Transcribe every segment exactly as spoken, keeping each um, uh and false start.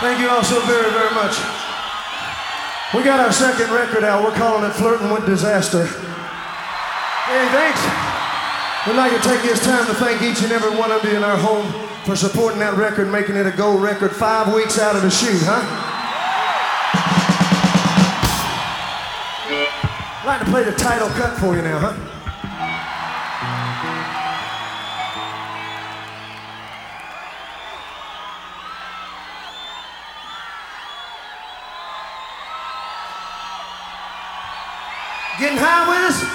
Thank you all so very, very much. We got our second record out. We're calling it Flirting with Disaster. Hey, thanks. We'd like to take this time to thank each and every one of you in our home for supporting that record, making it a gold record five weeks out of the shoot, huh? I'd like to play the title cut for you now, huh? Getting high with us?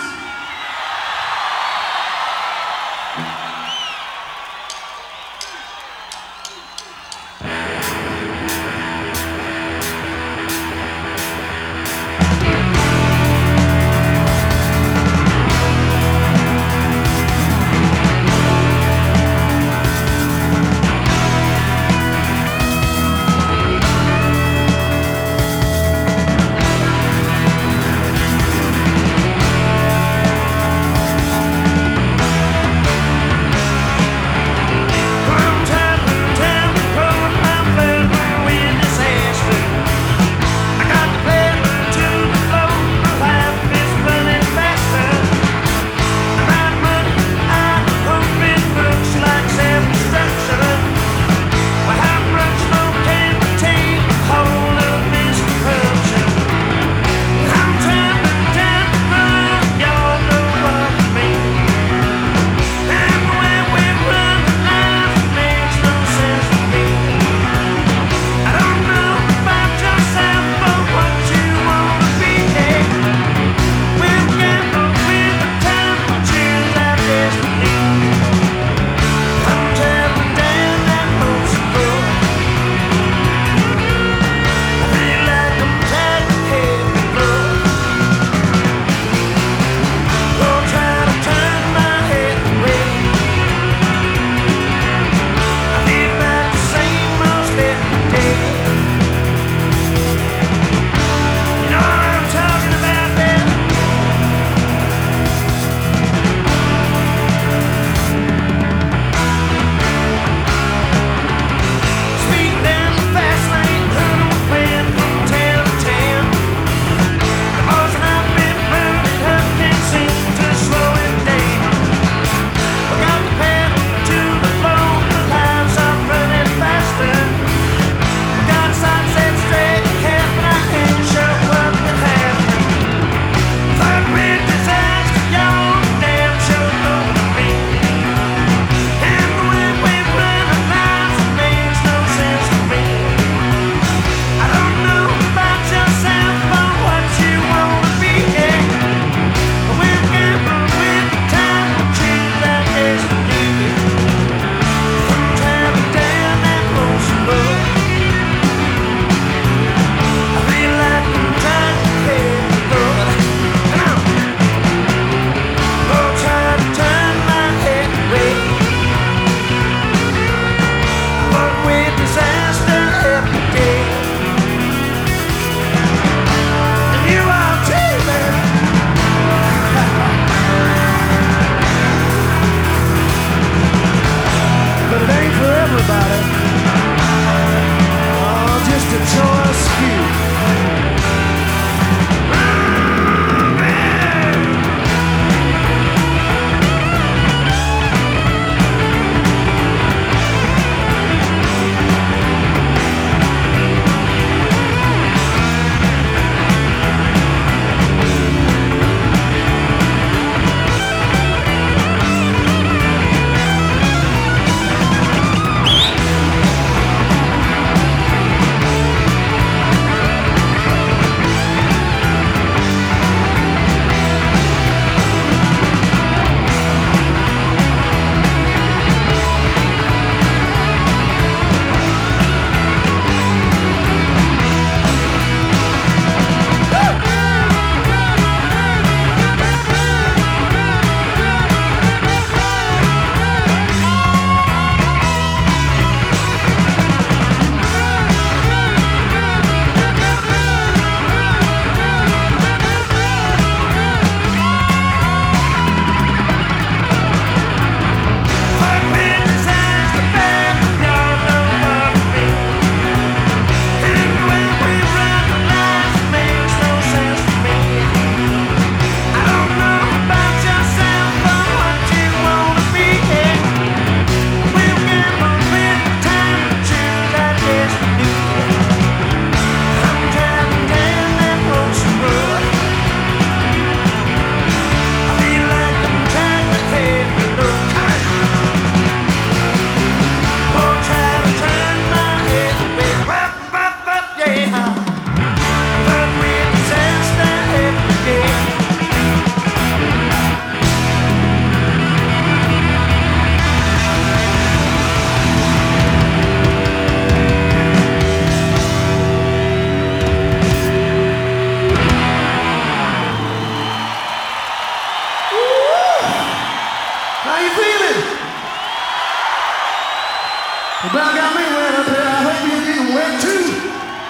About got me wet up here. I hope you're getting wet too.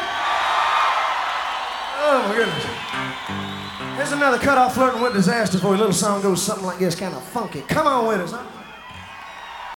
Oh my goodness. Here's another cut off Flirting with Disaster for you. A little song goes something like this, kind of funky. Come on with us, huh?